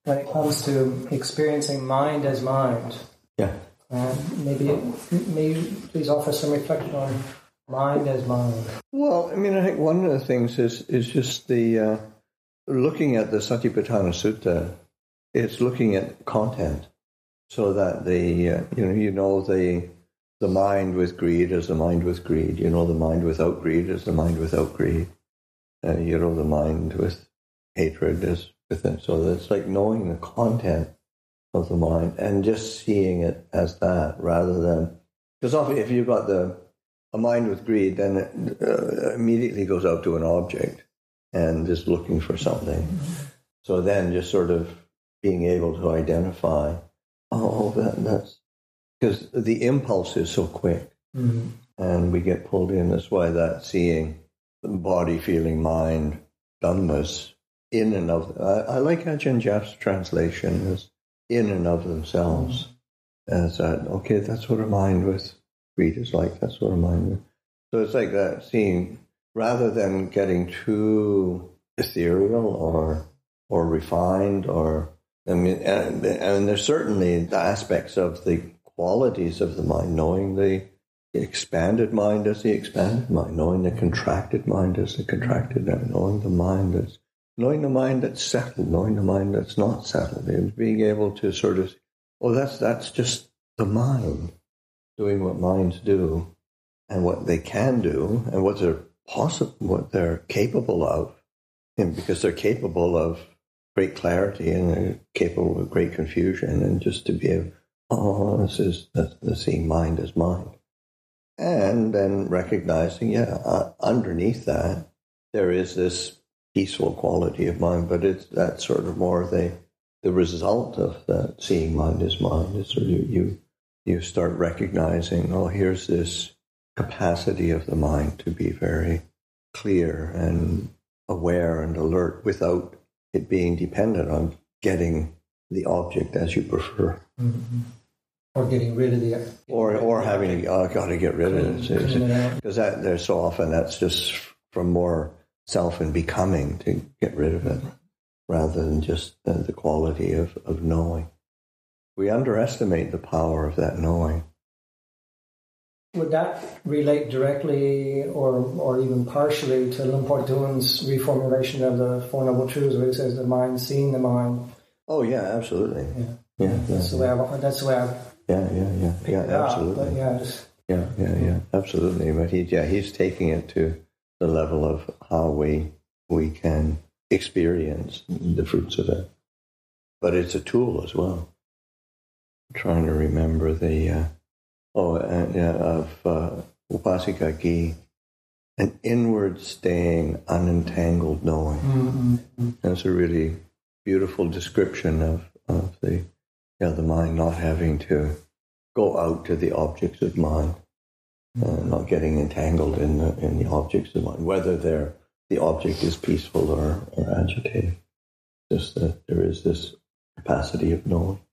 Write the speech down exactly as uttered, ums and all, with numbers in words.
when it comes to experiencing mind as mind. Yeah. And maybe, maybe please offer some reflection on mind as mind. Well, I mean, I think one of the things is is just the uh, looking at the Satipatthana Sutta. It's looking at content, so that the uh, you know you know the the mind with greed is the mind with greed. You know the mind without greed is the mind without greed. Uh, you know the mind with hatred is with it. So it's like knowing the content of the mind and just seeing it as that, rather than, because often if you've got the a mind with greed, then it uh, immediately goes out to an object and is looking for something. Mm-hmm. So then just sort of being able to identify, oh, that, that's because the impulse is so quick, mm-hmm. and we get pulled in. That's why that seeing body, feeling, mind, dhammas in and of. I, I like Ajahn Jap's translation as in and of themselves, mm-hmm. as that. Okay, that's what a mind with greed is like. That's what a mind with. So it's like that seeing, rather than getting too ethereal or or refined, or I mean, and, and there's certainly the aspects of the qualities of the mind, knowing the expanded mind as the expanded mind, knowing the contracted mind as the contracted mind, knowing the mind that's knowing the mind that's settled, knowing the mind that's not settled, and being able to sort of, oh, that's that's just the mind doing what minds do, and what they can do, and what they're possible, what they're capable of, and because they're capable of great clarity and they're capable of great confusion, and just to be able, oh, this is the, the seeing mind as mind. And then recognizing, yeah, uh, underneath that, there is this peaceful quality of mind, but it's that sort of more the the result of that seeing mind as mind. Is sort of you, you you start recognizing, oh, here's this capacity of the mind to be very clear and aware and alert without it being dependent on getting the object as you prefer. Mm-hmm. Or getting rid of the... Or or having, to, oh, got to get rid of it. Because that there's so often that's just from more self and becoming to get rid of it, rather than just the, the quality of, of knowing. We underestimate the power of that knowing. Would that relate directly or or even partially to Lumpur Dun's reformulation of the Four Noble Truths, where he says the mind seeing the mind? Oh, yeah, absolutely. Yeah, yeah, yeah that's, yeah. The way I, that's the way I... Yeah, yeah, yeah, yeah, absolutely. Up, yeah, just, yeah, yeah, yeah, absolutely. But he, yeah, he's taking it to the level of how we we can experience the fruits of it. But it's a tool as well. I'm trying to remember the uh, oh, uh, yeah, of uh, Upasika Gi, an inward staying, unentangled knowing. Mm-hmm. That's a really beautiful description of of the. Yeah, the mind not having to go out to the objects of mind, uh, not getting entangled in the in the objects of mind, whether they're the object is peaceful or, or agitated. Just that there is this capacity of knowing.